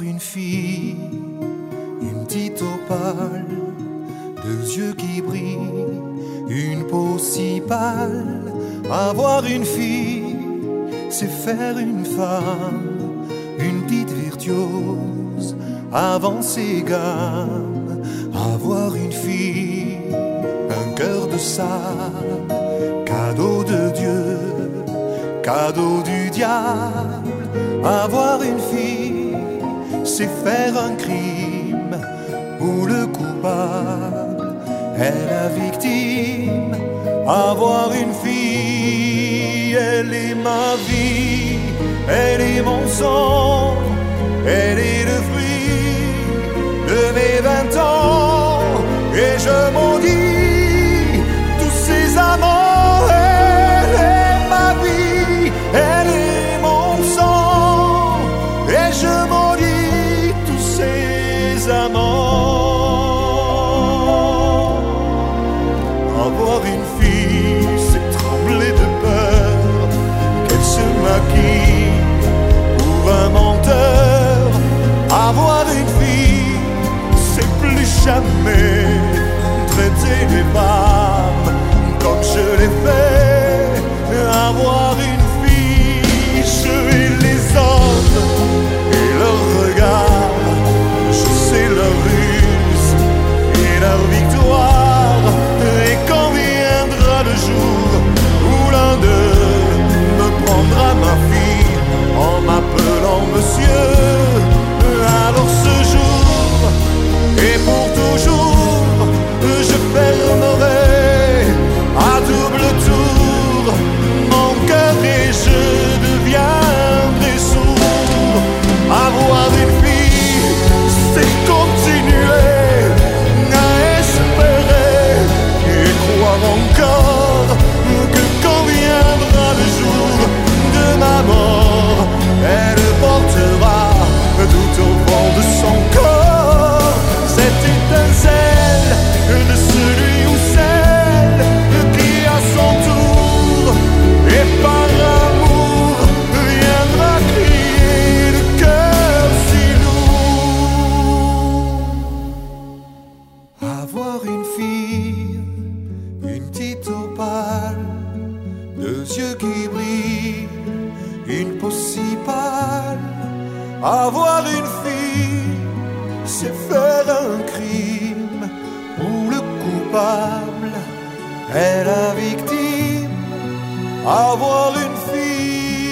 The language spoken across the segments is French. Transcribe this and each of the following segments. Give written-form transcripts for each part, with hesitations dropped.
une fille, une petite opale, deux yeux qui brillent, une peau si pâle. Avoir une fille, c'est faire une femme, une petite virtuose avant ses gammes. Avoir une fille, un cœur de sable, cadeau de Dieu, cadeau du diable. Avoir une fille, c'est faire un crime où le coupable est la victime. Avoir une fille, elle est ma vie, elle est mon sang, elle est le fruit de mes 20 ans. Et je maudis tous ces amants. Elle est ma vie, elle est mon sang, et je maudis tous ces amants. Avoir une fille, c'est trembler de peur qu'elle se maquille pour un menteur. Avoir une fille, c'est plus jamais traiter les femmes comme je l'ai fait. Avoir une fille, je hais les hommes et leurs regards, je sais leur ruse et leur victoire. Et quand viendra le jour où l'un d'eux me prendra ma fille en m'appelant monsieur, alors ce jour et pour toujours je fermerai à double tour mon cœur et je deviendrai sourd. Avoir une fille, c'est continuer à espérer et croire encore que quand viendra le jour de ma mort, elle portera tout au fond de son corps cette étincelle de celui ou celle qui à son tour et par amour viendra crier le cœur si lourd. Avoir une fille, une petite opale, deux yeux qui brillent, une peau si pâle. Avoir une fille, c'est faire un crime où le coupable est la victime. Avoir une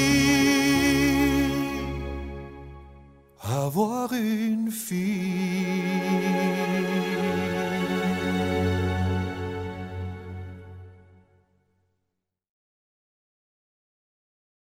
fille, avoir une fille.